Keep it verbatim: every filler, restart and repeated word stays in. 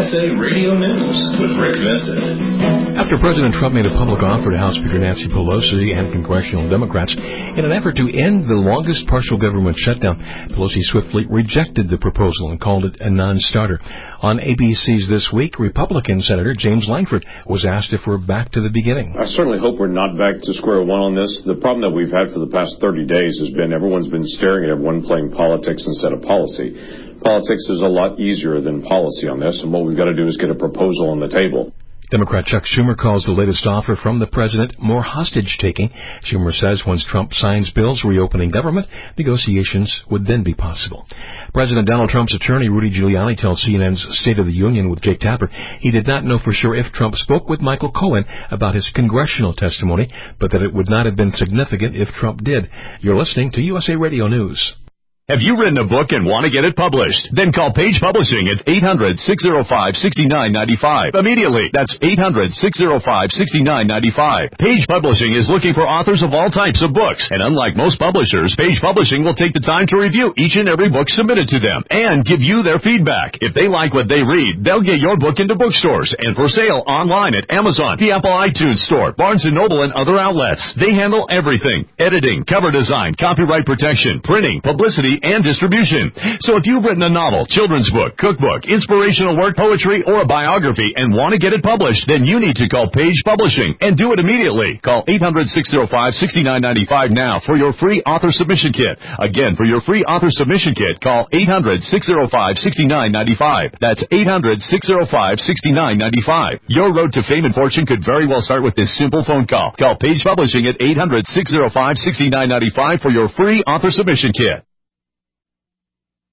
S A Radio News with Rick Vincent. After President Trump made a public offer to House Speaker Nancy Pelosi and congressional Democrats in an effort to end the longest partial government shutdown, Pelosi swiftly rejected the proposal and called it a non-starter. On A B C's This Week, Republican Senator James Lankford was asked if we're back to the beginning. I certainly hope we're not back to square one on this. The problem that we've had for the past thirty days has been everyone's been staring at everyone playing politics instead of policy. Politics is a lot easier than policy on this, and what we've got to do is get a proposal on the table. Democrat Chuck Schumer calls the latest offer from the president more hostage-taking. Schumer says once Trump signs bills reopening government, negotiations would then be possible. President Donald Trump's attorney, Rudy Giuliani, tells C N N's State of the Union with Jake Tapper he did not know for sure if Trump spoke with Michael Cohen about his congressional testimony, but that it would not have been significant if Trump did. You're listening to U S A Radio News. Have you written a book and want to get it published? Then call Page Publishing at eight hundred, six oh five, six nine nine five. Immediately. That's eight hundred, six oh five, six nine nine five. Page Publishing is looking for authors of all types of books. And unlike most publishers, Page Publishing will take the time to review each and every book submitted to them and give you their feedback. If they like what they read, they'll get your book into bookstores and for sale online at Amazon, the Apple iTunes Store, Barnes and Noble, and other outlets. They handle everything: editing, cover design, copyright protection, printing, publicity, and distribution. So if you've written a novel, children's book, cookbook, inspirational work, poetry, or a biography and want to get it published, then you need to call Page Publishing and do it immediately. Call eight hundred, six oh five, six nine nine five now for your free author submission kit. Again, for your free author submission kit, call eight hundred, six oh five, six nine nine five. That's eight hundred, six oh five, six nine nine five. Your road to fame and fortune could very well start with this simple phone call. Call Page Publishing at eight hundred, six oh five, six nine nine five for your free author submission kit.